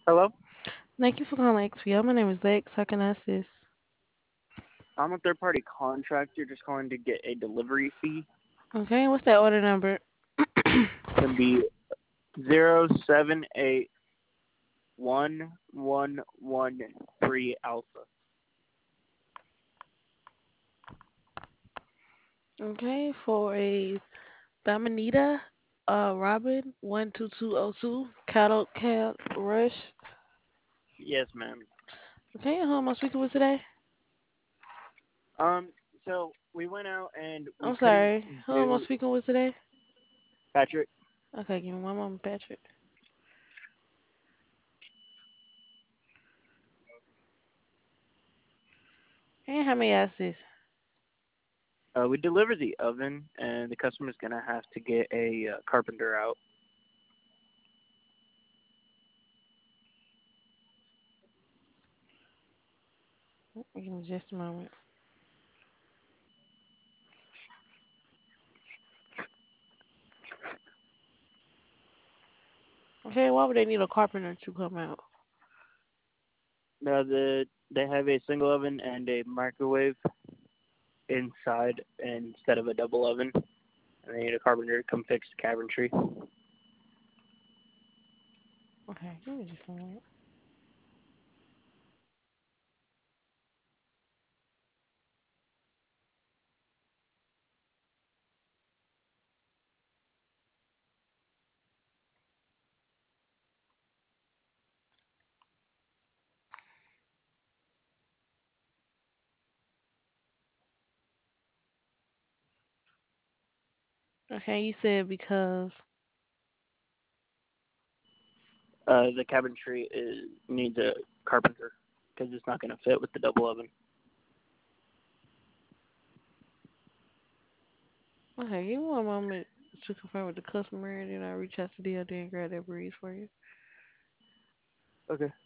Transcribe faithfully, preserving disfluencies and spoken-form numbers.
Hello, Thank you for calling X P L. My name is Lex. How can I assist? I'm a third party contractor just calling to get a delivery fee. Okay, what's that order number? It's gonna be zero seven eight one one one three alpha. Okay, for a Dominita, uh, Robin one two two zero two Cattle Cat Rush. Yes, ma'am. Okay, and who am I speaking with today? Um, so we went out and we I'm couldn't sorry, who am I do speaking with today? Patrick. Okay, give me one moment, Patrick. And how may I assist? Uh, we delivered the oven, and the customer's gonna have to get a uh, carpenter out. Give me just a moment. Okay, why would they need a carpenter to come out? Now the they have a single oven and a microwave inside instead of a double oven, and they need a carpenter to come fix the cabinetry. Okay, give me just a moment. Okay, you said because. Uh, the cabinetry is needs a carpenter because it's not going to fit with the double oven. Okay, give me one moment to confirm with the customer, and then I'll reach out to D L D and grab that breeze for you. Okay.